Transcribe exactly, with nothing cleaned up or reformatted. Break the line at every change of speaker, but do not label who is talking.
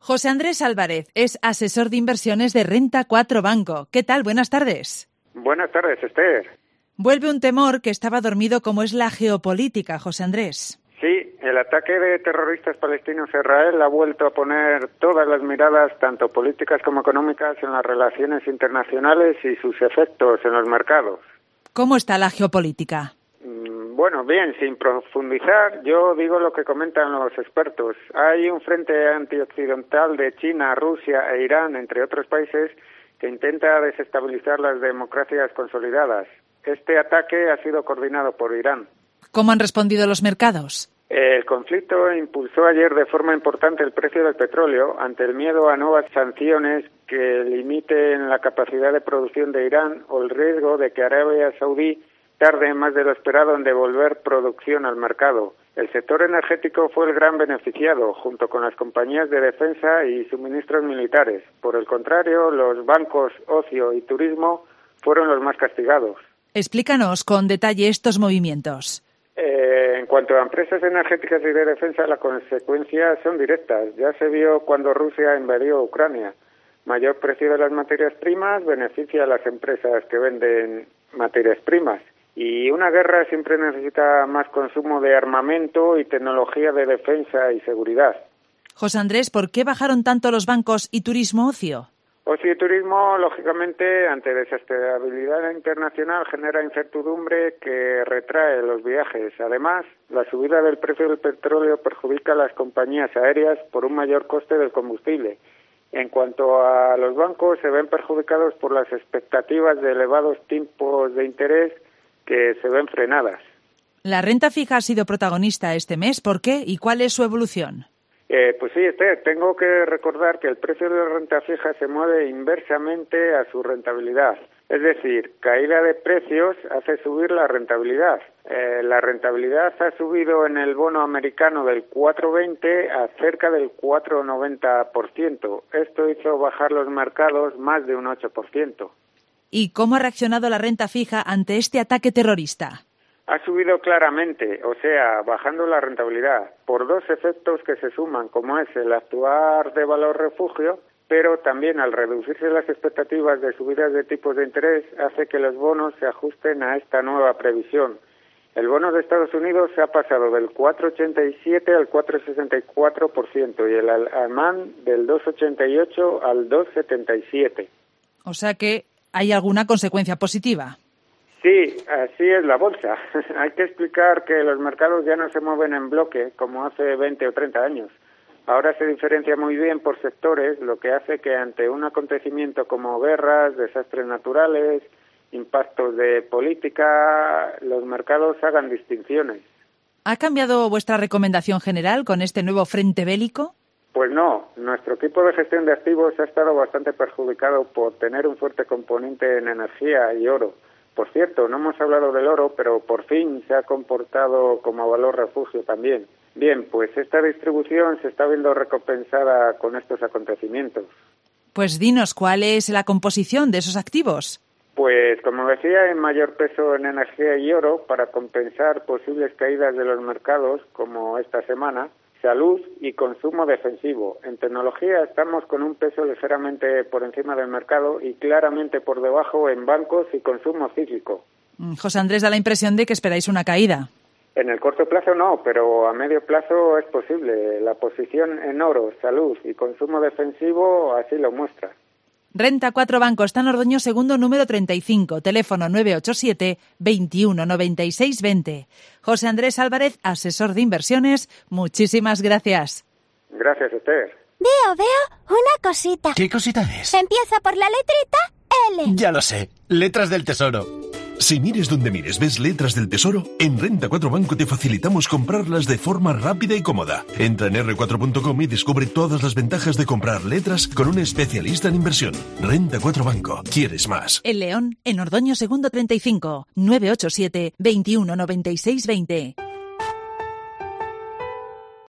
José Andrés Álvarez es asesor de inversiones de Renta cuatro Banco. ¿Qué tal? Buenas tardes.
Buenas tardes, Esther.
Vuelve un temor que estaba dormido como es la geopolítica, José Andrés.
Sí, el ataque de terroristas palestinos a Israel ha vuelto a poner todas las miradas, tanto políticas como económicas, en las relaciones internacionales y sus efectos en los mercados.
¿Cómo está la geopolítica?
Bueno, bien, sin profundizar, yo digo lo que comentan los expertos. Hay un frente antioccidental de China, Rusia e Irán, entre otros países, que intenta desestabilizar las democracias consolidadas. Este ataque ha sido coordinado por Irán.
¿Cómo han respondido los mercados?
El conflicto impulsó ayer de forma importante el precio del petróleo ante el miedo a nuevas sanciones que limiten la capacidad de producción de Irán o el riesgo de que Arabia Saudí tarde más de lo esperado en devolver producción al mercado. El sector energético fue el gran beneficiado, junto con las compañías de defensa y suministros militares. Por el contrario, los bancos, ocio y turismo fueron los más castigados.
Explícanos con detalle estos movimientos.
Eh, en cuanto a empresas energéticas y de defensa, las consecuencias son directas. Ya se vio cuando Rusia invadió Ucrania. Mayor precio de las materias primas beneficia a las empresas que venden materias primas. Y una guerra siempre necesita más consumo de armamento y tecnología de defensa y seguridad.
José Andrés, ¿por qué bajaron tanto los bancos y turismo ocio?
Ocio y turismo, lógicamente, ante desestabilidad internacional, genera incertidumbre que retrae los viajes. Además, la subida del precio del petróleo perjudica a las compañías aéreas por un mayor coste del combustible. En cuanto a los bancos, se ven perjudicados por las expectativas de elevados tipos de interés que se ven frenadas.
La renta fija ha sido protagonista este mes. ¿Por qué? ¿Y cuál es su evolución?
Eh, pues sí, Esther, tengo que recordar que el precio de la renta fija se mueve inversamente a su rentabilidad. Es decir, caída de precios hace subir la rentabilidad. Eh, la rentabilidad ha subido en el bono americano del cuatro veinte a cerca del cuatro noventa por ciento. Esto hizo bajar los mercados más de un ocho por ciento.
¿Y cómo ha reaccionado la renta fija ante este ataque terrorista?
Ha subido claramente, o sea, bajando la rentabilidad, por dos efectos que se suman, como es el actuar de valor refugio, pero también al reducirse las expectativas de subidas de tipos de interés, hace que los bonos se ajusten a esta nueva previsión. El bono de Estados Unidos se ha pasado del cuatro ochenta y siete al cuatro sesenta y cuatro por ciento y el alemán del dos ochenta y ocho al dos setenta y siete.
O sea que hay alguna consecuencia positiva.
Sí, así es la bolsa. Hay que explicar que los mercados ya no se mueven en bloque como hace veinte o treinta años. Ahora se diferencia muy bien por sectores, lo que hace que ante un acontecimiento como guerras, desastres naturales, impactos de política, los mercados hagan distinciones.
¿Ha cambiado vuestra recomendación general con este nuevo frente bélico?
Pues no, nuestro equipo de gestión de activos ha estado bastante perjudicado por tener un fuerte componente en energía y oro. Por cierto, no hemos hablado del oro, pero por fin se ha comportado como valor refugio también. Bien, pues esta distribución se está viendo recompensada con estos acontecimientos.
Pues dinos, ¿cuál es la composición de esos activos?
Pues, como decía, en mayor peso en energía y oro para compensar posibles caídas de los mercados, como esta semana. Salud y consumo defensivo. En tecnología estamos con un peso ligeramente por encima del mercado y claramente por debajo en bancos y consumo cíclico.
José Andrés, da la impresión de que esperáis una caída.
En el corto plazo no, pero a medio plazo es posible. La posición en oro, salud y consumo defensivo así lo muestra.
Renta cuatro Banco está en Ordoño segundo número treinta y cinco, teléfono nueve ocho siete, veintiuno noventa y seis veinte. José Andrés Álvarez, asesor de inversiones, muchísimas gracias.
Gracias, Esther.
Veo, veo una cosita.
¿Qué cosita es?
Empieza por la letrita L.
Ya lo sé, letras del tesoro.
Si mires donde mires ves letras del tesoro, en Renta cuatro Banco te facilitamos comprarlas de forma rápida y cómoda. Entra en erre cuatro punto com y descubre todas las ventajas de comprar letras con un especialista en inversión. Renta cuatro Banco. ¿Quieres más?
El León, en Ordoño segundo treinta y cinco, nueve ocho siete, veintiuno noventa y seis veinte.